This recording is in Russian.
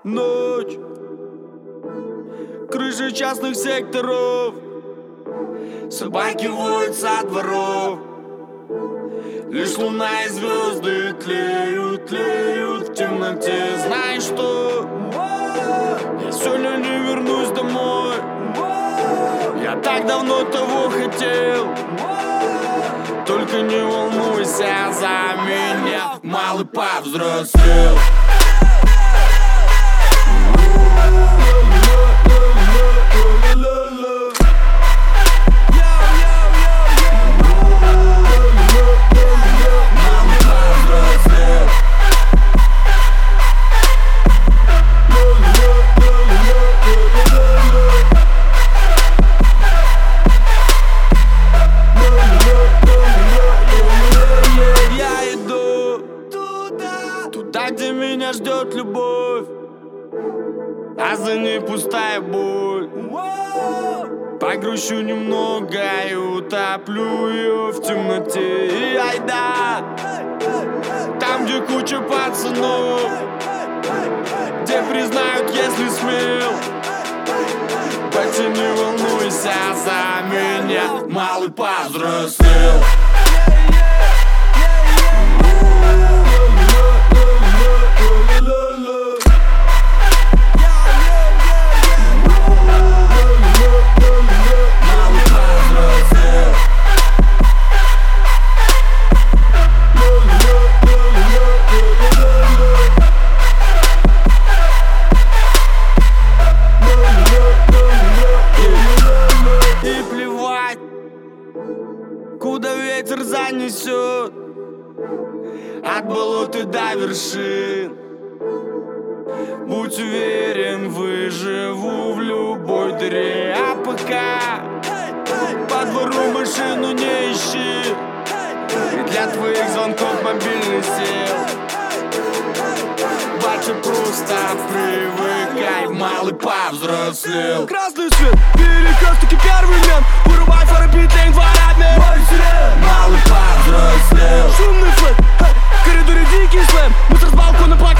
Ночь, крыши частных секторов, собаки воют со дворов. Лишь луна и звезды тлеют, тлеют в темноте. Знаешь что? Я сегодня не вернусь домой. Я так давно того хотел. Только не волнуйся за меня, малый повзрослел. Туда, где меня ждет любовь, а за ней пустая боль. Погрущу немного и утоплю ее в темноте. И айда, там, где куча пацанов, где признают, если смел. Батя, не волнуйся за меня, малый повзрослел. Куда ветер занесет, от болот и до вершин. Будь уверен, выживу в любой дыре. А пока по двору машину не ищи, и для твоих звонков мобильный сел. Батя, просто привыкай, малый повзрослел. Красный свет, перекрестки, первый мент. Вырубай фары, битлейн, дворами. Малый повзрослел. Шумный флэт, в коридоре дикий слэм. Мусор с балкона плачет.